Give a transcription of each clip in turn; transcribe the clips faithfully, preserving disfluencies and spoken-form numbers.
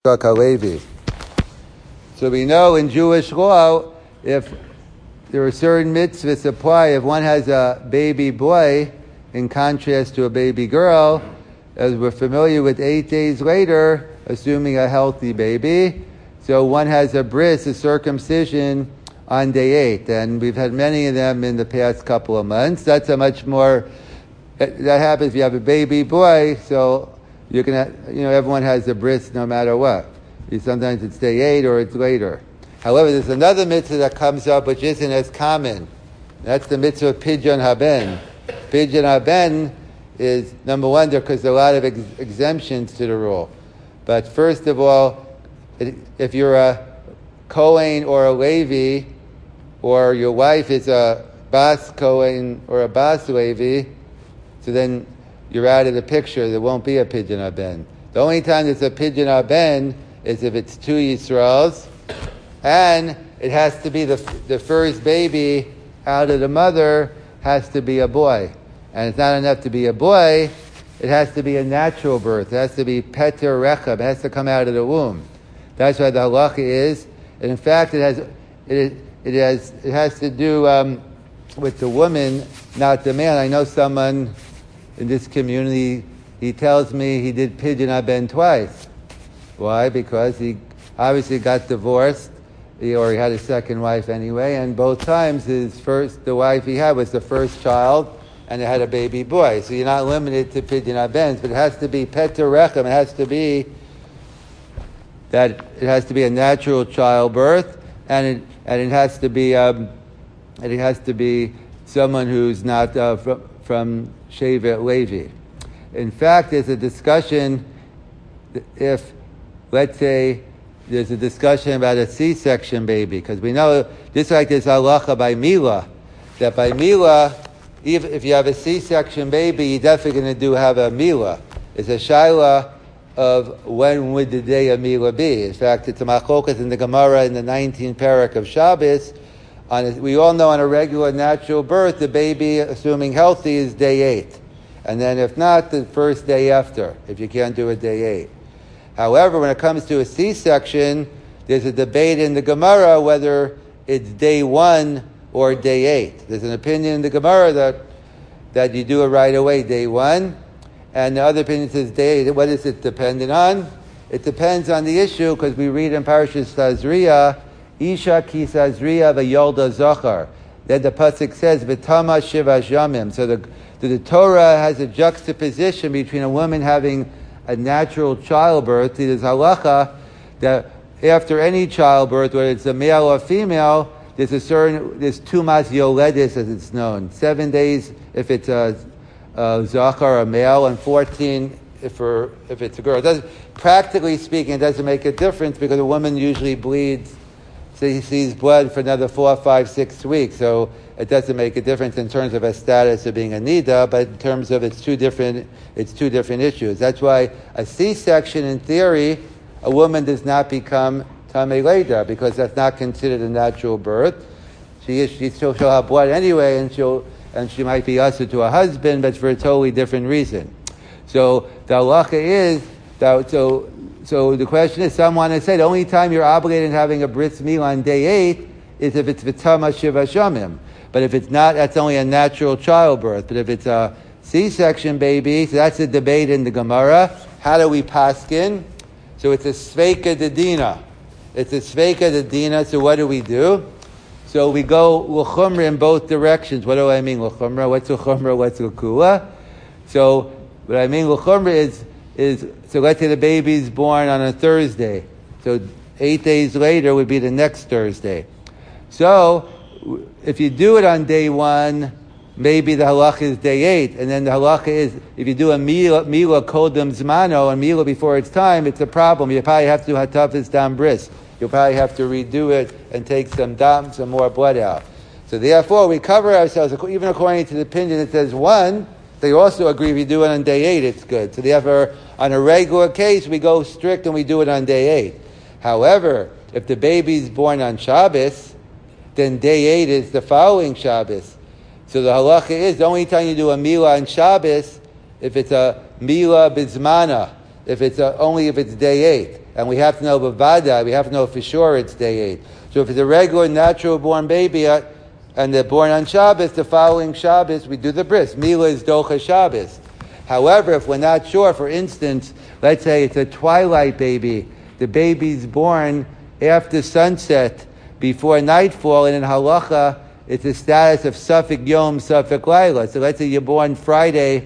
Halevi. So we know in Jewish law, if there are certain mitzvahs apply, if one has a baby boy in contrast to a baby girl, as we're familiar with eight days later, assuming a healthy baby, so one has a bris, a circumcision, on day eight. And we've had many of them in the past couple of months. That's a much more, that happens if you have a baby boy, so you can, you know, everyone has a bris no matter what. Sometimes it's day eight or it's later. However, there's another mitzvah that comes up which isn't as common. That's the mitzvah of Pidyon Haben. Pidyon Haben is, number one, because there are a lot of ex- exemptions to the rule. But first of all, if you're a Kohen or a Levi, or your wife is a Bas Kohen or a Bas Levi, so then you're out of the picture. There won't be a Pidyon Haben. The only time there's a Pidyon Haben is if it's two Yisraels, and it has to be the the first baby out of the mother has to be a boy. And it's not enough to be a boy, it has to be a natural birth. It has to be Peter Rechab. It has to come out of the womb. That's why the halacha is, and in fact it has it it has it has to do um, with the woman, not the man. I know someone in this community, he tells me he did Pidyon Haben twice. Why? Because he obviously got divorced, or he had a second wife anyway, and both times his first, the wife he had was the first child, and they had a baby boy. So you're not limited to Pidyon Haben, but it has to be Peter Rechem. It has to be that it has to be a natural childbirth, and it and it has to be um, and it has to be someone who's not uh, from from Shevet Levi. In fact, there's a discussion if, let's say, there's a discussion about a C-section baby, because we know, just like there's halacha by Mila, that by Mila, even if you have a C-section baby, you're definitely going to do have a Mila. It's a shaila of when would the day of Mila be. In fact, it's a machokas in the Gemara in the nineteenth parak of Shabbos. On a, we all know on a regular natural birth, the baby, assuming healthy, is day eight. And then if not, the first day after, if you can't do a day eight. However, when it comes to a C-section, there's a debate in the Gemara whether it's day one or day eight. There's an opinion in the Gemara that that you do it right away, day one. And the other opinion says day eight. What is it dependent on? It depends on the issue, because we read in Parashas Tazria, Isha ki Tazria v'yolda zachar. Then the pasuk says, V'tama shiva yamim. So the, the Torah has a juxtaposition between a woman having a natural childbirth. There's halacha that after any childbirth, whether it's a male or female, there's a certain, there's tumas yoledis, as it's known. Seven days if it's a, a zachar, a male, and fourteen if, for, if it's a girl. It doesn't, practically speaking, it doesn't make a difference, because a woman usually bleeds, so he sees blood for another four, five, six weeks. So it doesn't make a difference in terms of a status of being a nida, but in terms of it's two different, it's two different issues. That's why a C-section, in theory, a woman does not become tamei leda, because that's not considered a natural birth. She is, she still she'll have blood anyway, and she'll and she might be ushered to a husband, but for a totally different reason. So the halacha is that so. So the question is, some want to say the only time you're obligated in having a bris milah on day eight is if it's v'tama shiva shamim. But if it's not, that's only a natural childbirth. But if it's a C-section baby, so that's a debate in the Gemara. How do we paskin? So it's a sveika dedina. It's a sveika dedina, so what do we do? So we go l'chumra in both directions. What do I mean l'chumra? What's l'chumra? What's l'kula? So what I mean l'chumra is, is, so let's say the baby's born on a Thursday. So eight days later would be the next Thursday. So if you do it on day one, maybe the halacha is day eight, and then the halacha is, if you do a mila, mila kodem zmano, a mila before its time, it's a problem. You probably have to do hatafis dam bris. You'll probably have to redo it and take some dam, some more blood out. So therefore, we cover ourselves, even according to the opinion that says one, they also agree if you do it on day eight, it's good. So therefore, on a regular case, we go strict and we do it on day eight. However, if the baby's born on Shabbos, then day eight is the following Shabbos. So the halacha is, the only time you do a milah on Shabbos, if it's a milah bizmana, if it's uh, only if it's day eight. And we have to know b'vada, we have to know for sure it's day eight. So if it's a regular natural born baby uh, and they're born on Shabbos, the following Shabbos we do the bris. Mila is docha Shabbos. However, if we're not sure, for instance, let's say it's a twilight baby, the baby's born after sunset, before nightfall, and in halacha, it's a status of Suffolk Yom, Suffolk Laila. So let's say you're born Friday,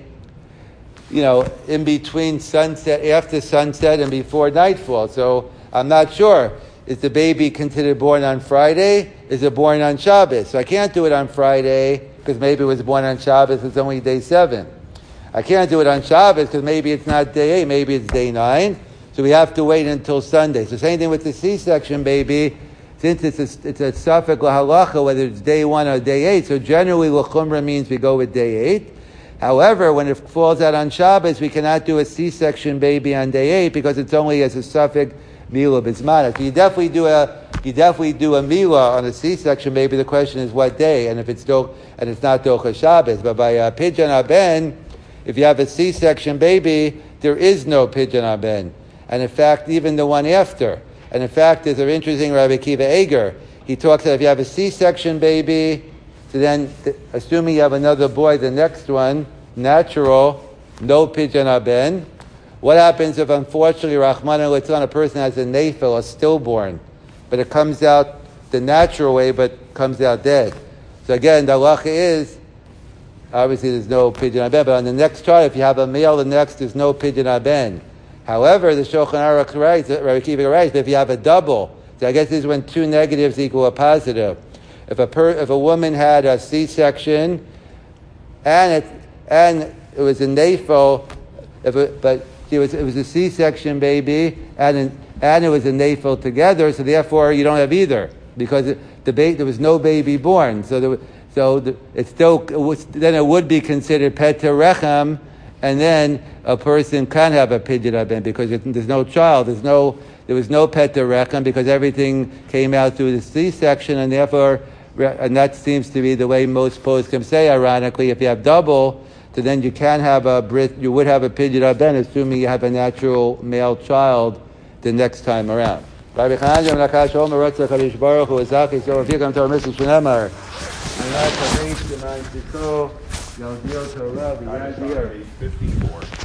you know, in between sunset, after sunset and before nightfall. So I'm not sure. Is the baby considered born on Friday? Is it born on Shabbos? So I can't do it on Friday because maybe it was born on Shabbos, it's only day seven. I can't do it on Shabbos because maybe it's not day eight, maybe it's day nine. So we have to wait until Sunday. So same thing with the C-section baby. Since it's a, it's a Suffolk Lahalacha, whether it's day one or day eight, so generally L'chumra means we go with day eight. However, when it falls out on Shabbos, we cannot do a C-section baby on day eight because it's only as a Suffolk Mila Bismana. So you definitely do a you definitely do a Mila on a C-section baby. The question is what day, and if it's do, and it's not Docha Shabbos. But by uh, Pidyon Aben, if you have a C-section baby, there is no Pidyon Aben. And in fact, even the one after. And in fact, there's an interesting Rabbi Akiva Eger. He talks that if you have a C-section baby, so then, th- assuming you have another boy, the next one, natural, no Pidyon Aben. What happens if, unfortunately, Rahman al Litzlan, a person has a nafil, a stillborn, but it comes out the natural way, but comes out dead? So again, the halacha is, obviously there's no Pidyon Aben, but on the next chart, if you have a male, the next, there's no Pidyon Aben. However, the Shulchan Aruch writes, Rabbi Akiva writes, that if you have a double, so I guess this is when two negatives equal a positive. If a per, if a woman had a C-section and it and it was a nafil, if it, but it was it was a C-section baby and an, and it was a nafil together, so therefore you don't have either because it, the ba- there was no baby born. So there, so the, it's still it was, then it would be considered peta rechem. And then a person can have a pidyon aben because it, there's no child, there's no, there was no peta rechem because everything came out through the C-section, and therefore, and that seems to be the way most poskim say. Ironically, if you have double, so then you can have a brit, you would have a pidyon aben, assuming you have a natural male child the next time around. Rabbi Chananel Nakash Omer Ratzach Harish Baruch Hu Azaki. So if you come to our Mister Shneimar, and that's a fifty-four.